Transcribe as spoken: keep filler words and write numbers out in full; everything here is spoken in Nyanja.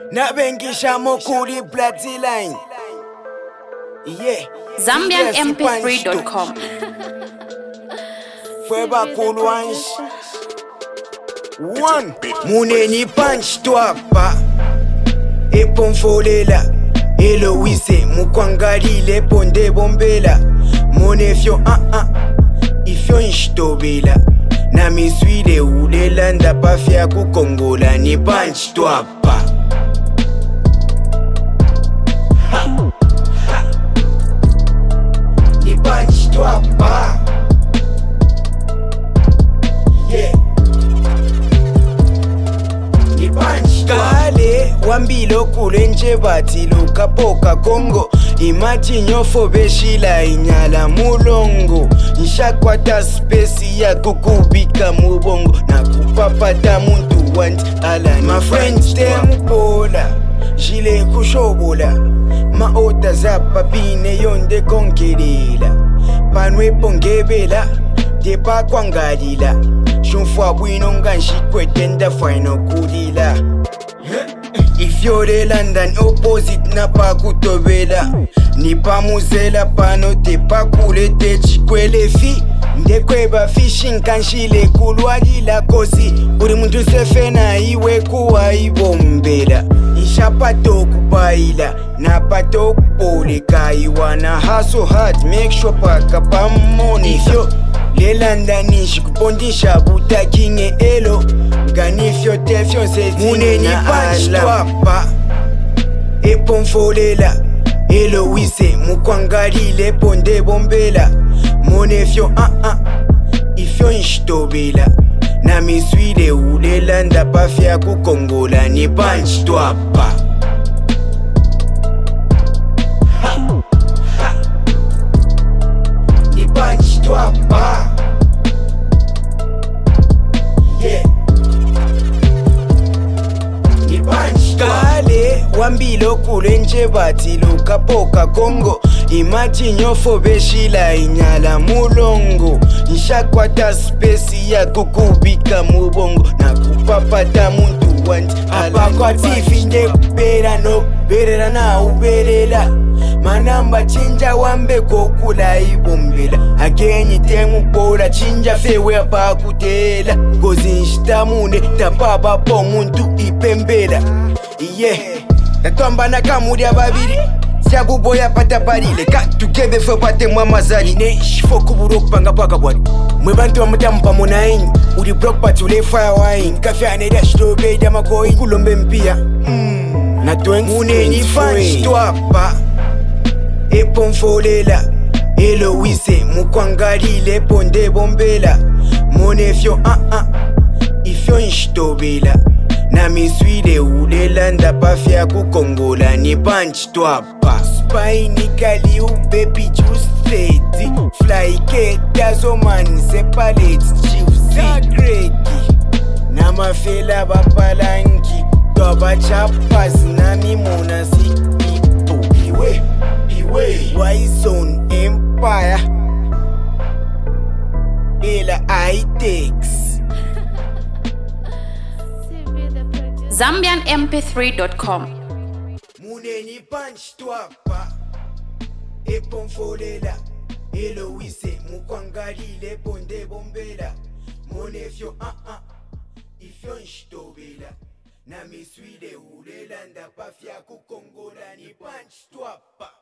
Nabengisha mokuli bloodline. Yeah. Zambian M P three dot com. Fweba kulwansh. One. Muneni punch twapa. Eponfolela. Eloise mukwangalile ponde bombela. Monefyo ah ah. Ifyo nshtobela. Na miswile ulela ndapafya kukongola ni punch twapa. Ni punch twapa. Yeah. Ni punch kale wambilo kule nje batilo kapoka Kongo. Imagine nyofo beshila inyala mulongo. Nishakwata spesi ya kukubika mubongo. Na kupapata muntu wanti ala. My friends tempola jile kushobola. Maota zapa pine yonde konkelela. Panwe pongebela tepa kwangalila. Shunfwa bwino nganshikwe tenda final kulila. If you're the London opposite na pa kutobela. Ni pa muzela pano te pa kule te chikwele fi. Ndekweba fishing kanshile kulwagila kosi. Uri muntu sefe na iwe kuwa ibombela. Isha pato kupaila na pato kupole kaiwa na hustle hard make sure paka pa money. If you're le Londonish kupondisha buta kinge elo. Ganifyo tefyo seti muneni punch twapa. Eponfolela Eloise mukwangalile ponde bombela. Monefyo ah ah. Ifyo nshtobela. Na miswile ulela ndapafya kukongola ni punch twapa. Ni punch twapa. Yeah. Ni punch kale wambilo kule nje batilo kapoka Kongo. Imagine nyofo beshila inyala mulongo. Nishakwata spesi ya kukubika mubongo. Na kupapata muntu wanti ala. Apa tifi nde kubera no berera na uberela. Manamba chinja wambe kokula ibombela. Agenyi temu pola chinja fewe apa kutela. Gozi nshtamune tapaba po muntu ipembela. Yeah. Tatwamba na kamuri ababiri. Siabu boya pata parile. Cut together for pate mwa mazali. Ne shifo kuburo kupanga paka bwari. Mwebantu wa mtampa mona inyi. Uri block pati ule fire wine. Kafya aneda shitobe dama koi. Kulombe mpia mm. Na twenty muneni punch twapa. Eponfolela Eloise mukwangalile ponde bombela. Monefyo ah ah. Ifyo nshtobela. Na miswile ulela ndapafya kukongola ni punch twapa. Spine kali u baby juice lady. Fly keta zo man sepalate chief greki. Na mafela bapalanki. Toba chapas na mimona si pipo. Iwe, iwe Y-Zone Empire. Ela I-Tex. Zambian M P three dot com. Muneni punch twapa. Eponfolela Eloise mukwangalile ponde bombela. Monefyo ah ah. Ifyo nshtobela. Na miswile ulela ndapafya kukongola ni punch twapa.